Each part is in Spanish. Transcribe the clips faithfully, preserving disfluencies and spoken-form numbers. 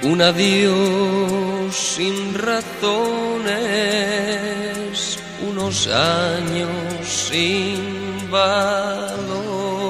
Un adiós sin razones, unos años sin valor.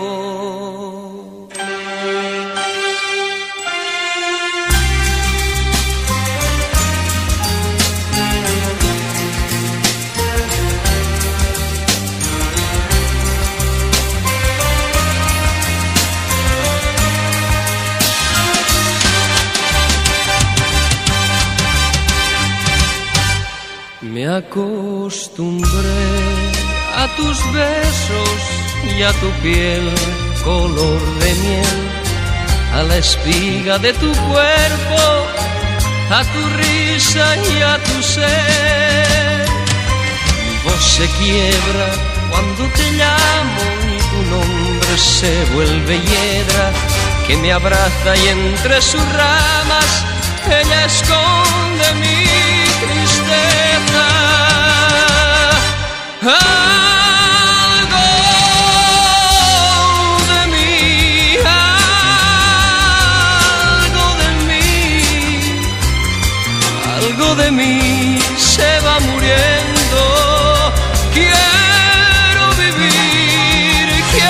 Me acostumbré a tus besos y a tu piel color de miel, a la espiga de tu cuerpo, a tu risa y a tu ser. Mi voz se quiebra cuando te llamo y tu nombre se vuelve hiedra que me abraza y entre sus ramas ella esconde mi tristeza. Algo de mí, algo de mí, algo de mí se va muriendo. Quiero vivir,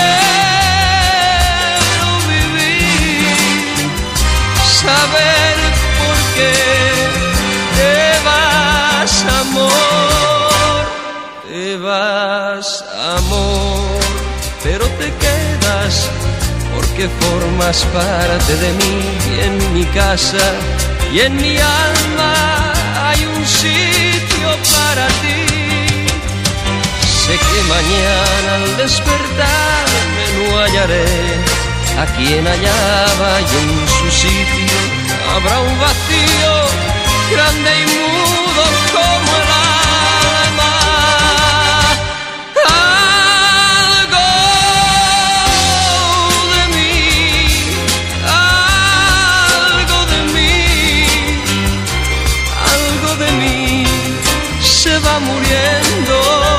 quiero vivir, saber por qué te vas, amor, te vas, amor, pero te quedas porque formas parte de mí y en mi casa y en mi alma hay un sitio para ti. Sé que mañana al despertarme no hallaré a quien hallaba y en su sitio habrá un vacío grande y mudo como el alma. Algo de mí, algo de mí, algo de mí se va muriendo.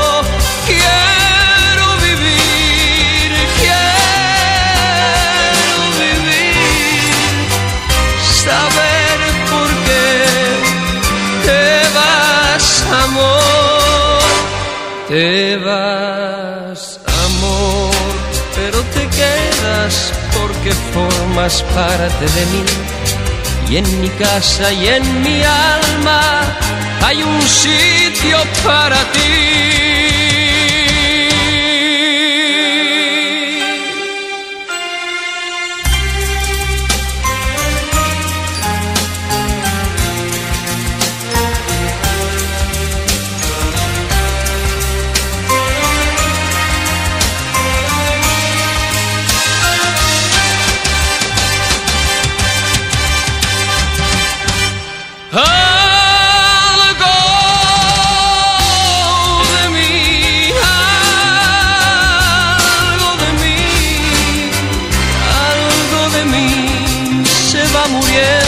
Quiero vivir, quiero vivir, saber por qué te vas, amor, te vas, amor, pero te quedas porque formas parte de mí y en mi casa y en mi alma hay un sitio para ti. Algo de mí, algo de mí, algo de mí se va muriendo.